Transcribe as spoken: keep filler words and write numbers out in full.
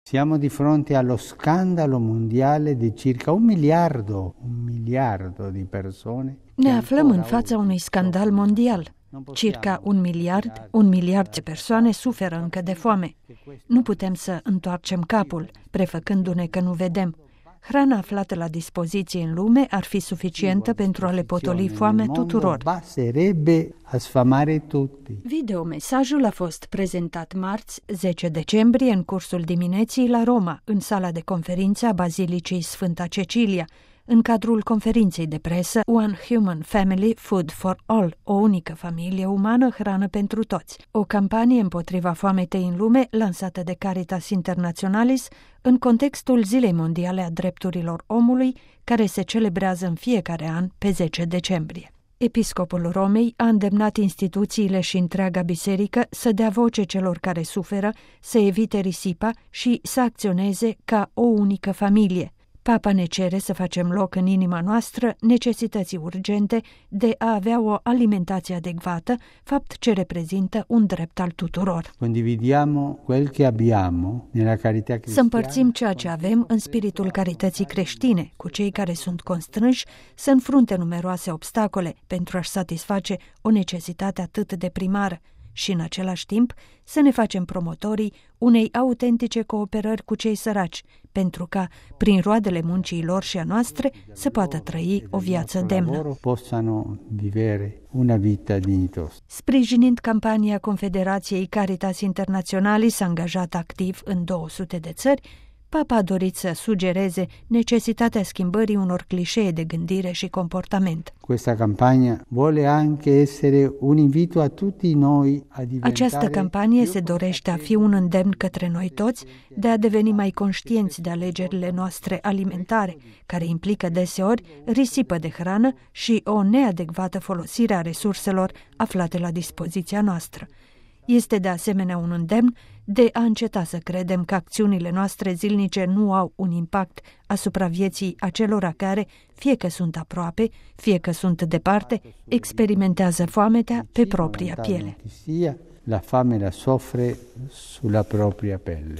Siamo di fronte allo scandalo mondiale di circa un miliardo, un miliardo di persone. Ne aflăm în fața unui scandal mondial. Circa un miliard, un miliard de persoane suferă încă de foame. Nu putem să întoarcem capul, prefăcându-ne că nu vedem. Hrana aflată la dispoziție în lume ar fi suficientă pentru a le potoli foamea tuturor. Basterebbe a sfamare tutti. Videomesajul a fost prezentat marți, zece decembrie, în cursul dimineții la Roma, în sala de conferințe a Bazilicii Sfânta Cecilia, în cadrul conferinței de presă One Human Family Food for All, o unică familie umană, hrană pentru toți, o campanie împotriva foametei în lume lansată de Caritas Internationalis în contextul Zilei Mondiale a Drepturilor Omului, care se celebrează în fiecare an pe zece decembrie. Episcopul Romei a îndemnat instituțiile și întreaga biserică să dea voce celor care suferă, să evite risipa și să acționeze ca o unică familie. Papa ne cere să facem loc în inima noastră necesității urgente de a avea o alimentație adecvată, fapt ce reprezintă un drept al tuturor. Condividiamo quel che abbiamo nella carità cristiana. Să împărțim ceea ce avem în spiritul carității creștine, cu cei care sunt constrânși să înfrunte numeroase obstacole pentru a-și satisface o necesitate atât de primară, și în același timp să ne facem promotorii unei autentice cooperări cu cei săraci, pentru ca, prin roadele muncii lor și a noastre, să poată trăi o viață demnă. Possano vivere una vita dignitosa. Sprijinind campania Confederației Caritas Internationalis, angajată activ în două sute de țări, Papa a dorit să sugereze necesitatea schimbării unor clișee de gândire și comportament. Questa campagna vuole anche essere un invito a tutti noi a diventare. Această campanie se dorește a fi un îndemn către noi toți de a deveni mai conștienți de alegerile noastre alimentare, care implică deseori risipă de hrană și o neadecvată folosire a resurselor aflate la dispoziția noastră. Este de asemenea un îndemn de a înceta să credem că acțiunile noastre zilnice nu au un impact asupra vieții acelora care, fie că sunt aproape, fie că sunt departe, experimentează foametea pe propria piele. La fame la soffre sulla propria pelle.